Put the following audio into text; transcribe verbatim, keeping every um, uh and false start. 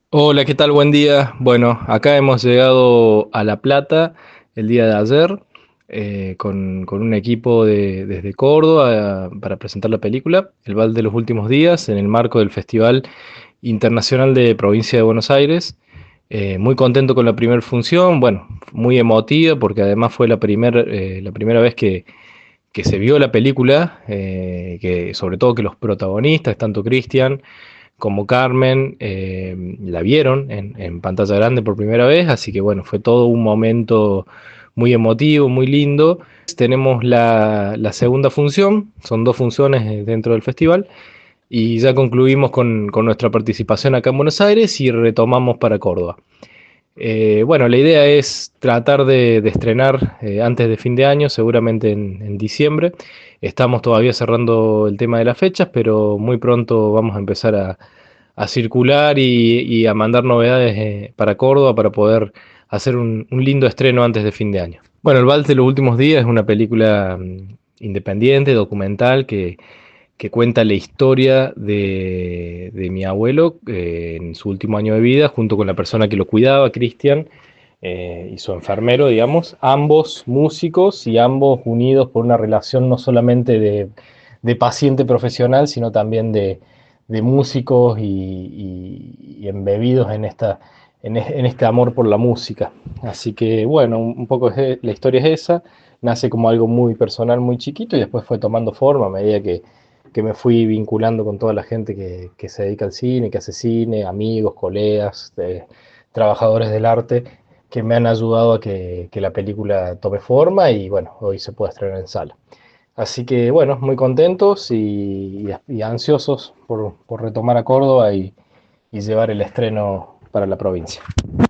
Hola, ¿qué tal? Buen día. Bueno, acá hemos llegado a La Plata el día de ayer eh, con, con un equipo de- desde Córdoba eh, para presentar la película, El Vals de los Últimos Días, en el marco del Festival Internacional de Provincia de Buenos Aires. Eh, muy contento con la primera función, bueno, muy emotiva porque además fue la, primer, eh, la primera vez que, que se vio la película, eh, que sobre todo que los protagonistas, tanto Cristian, como Carmen, eh, la vieron en, en pantalla grande por primera vez, así que bueno, fue todo un momento muy emotivo, muy lindo. Tenemos la, la segunda función, son dos funciones eh, dentro del festival, y ya concluimos con, con nuestra participación acá en Buenos Aires y retomamos para Córdoba. Eh, bueno, la idea es tratar de, de estrenar eh, antes de fin de año, seguramente en, en diciembre. Estamos todavía cerrando el tema de las fechas, pero muy pronto vamos a empezar a, a circular y, y a mandar novedades eh, para Córdoba para poder hacer un, un lindo estreno antes de fin de año. Bueno, El Vals de los Últimos Días es una película mm, independiente, documental, que, que cuenta la historia de, de mi abuelo eh, en su último año de vida, junto con la persona que lo cuidaba, Cristian, eh, y su enfermero, digamos, ambos músicos y ambos unidos por una relación no solamente de, de paciente profesional, sino también de, de músicos y, y- y embebidos en esta, en, es- en este amor por la música. Así que bueno, un, un poco es- la historia es esa, nace como algo muy personal, muy chiquito y después fue tomando forma a medida que, que me fui vinculando con toda la gente que, que se dedica al cine, que hace cine, amigos, colegas, eh, trabajadores del arte que me han ayudado a que, que la película tome forma y bueno, hoy se puede estrenar en sala. Así que bueno, muy contentos y, y- y ansiosos por, por retomar a Córdoba y, y llevar el estreno para la provincia.